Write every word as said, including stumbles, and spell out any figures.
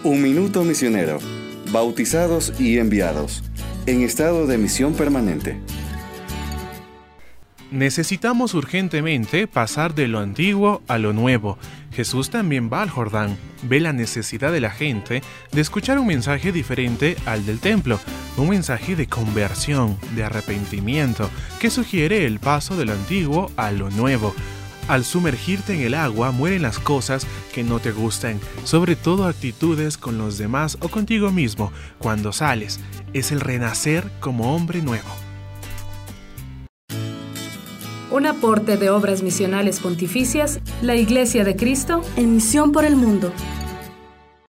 Un minuto misionero. Bautizados y enviados. En estado de misión permanente. Necesitamos urgentemente pasar de lo antiguo a lo nuevo. Jesús también va al Jordán, ve la necesidad de la gente de escuchar un mensaje diferente al del templo, un mensaje de conversión, de arrepentimiento, que sugiere el paso de lo antiguo a lo nuevo. Al sumergirte en el agua mueren las cosas que no te gustan, sobre todo actitudes con los demás o contigo mismo. Cuando sales, es el renacer como hombre nuevo. Un aporte de Obras Misionales Pontificias, la Iglesia de Cristo, en misión por el mundo.